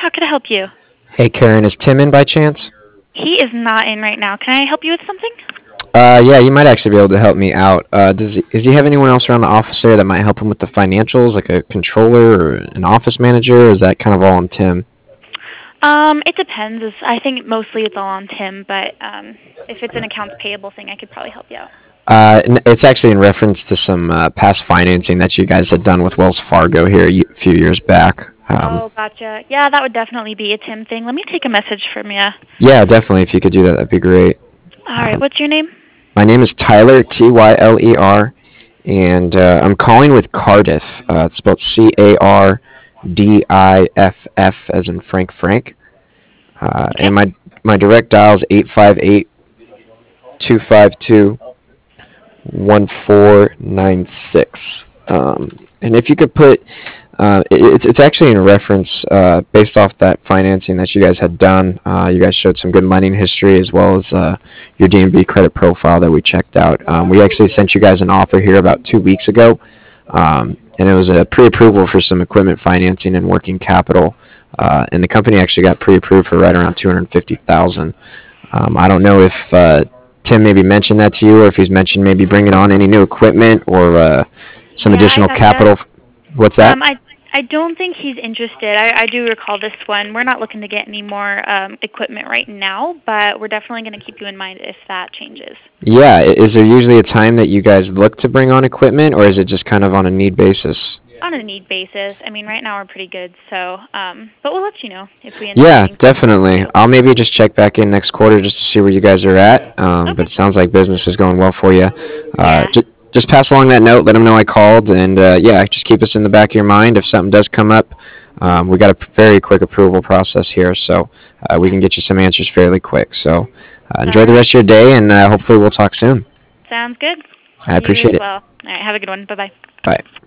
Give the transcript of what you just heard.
How can I help you? Hey Karen, is Tim in by chance? He is not in right now. Can I help you with something? Yeah, you might actually be able to help me out. Does he have anyone else around the office there that might help him with the financials, like a controller or an office manager, or is that kind of all on Tim? It depends. I think mostly it's all on Tim, but if it's an accounts payable thing, I could probably help you out. It's actually in reference to some past financing that you guys had done with Wells Fargo here a few years back. Oh, gotcha. Yeah, that would definitely be a Tim thing. Let me take a message from you. Yeah, definitely. If you could do that, that'd be great. All right, what's your name? My name is Tyler, Tyler, and I'm calling with Cardiff. It's spelled Cardiff, as in Frank. Okay. And my direct dial is 858-252-1496. And if you could put, it's actually in reference based off that financing that you guys had done. You guys showed some good lending history as well as your DNB credit profile that we checked out. We actually sent you guys an offer here about 2 weeks ago, and it was a pre-approval for some equipment financing and working capital. And the company actually got pre-approved for right around 250,000. I don't know if Tim maybe mentioned that to you, or if he's mentioned maybe bringing on any new equipment or some Yeah, I additional gotcha. capital. What's that? I don't think he's interested. I do recall this one. We're not looking to get any more equipment right now, but we're definitely going to keep you in mind if that changes. Yeah, is there usually a time that you guys look to bring on equipment, or is it just kind of on a need basis? On a need basis. I mean, right now we're pretty good, so but we'll let you know if we end up Yeah, needing something else definitely. too. I'll maybe just check back in next quarter just to see where you guys are at. But Okay. it sounds like business is going well for you. Yeah. Just pass along that note. Let them know I called, and yeah, just keep us in the back of your mind if something does come up. We got a very quick approval process here, so we can get you some answers fairly quick. So All enjoy the right. rest of your day, and hopefully we'll talk soon. Sounds good. I You as appreciate it. well. All right. Have a good one. Bye bye. Bye.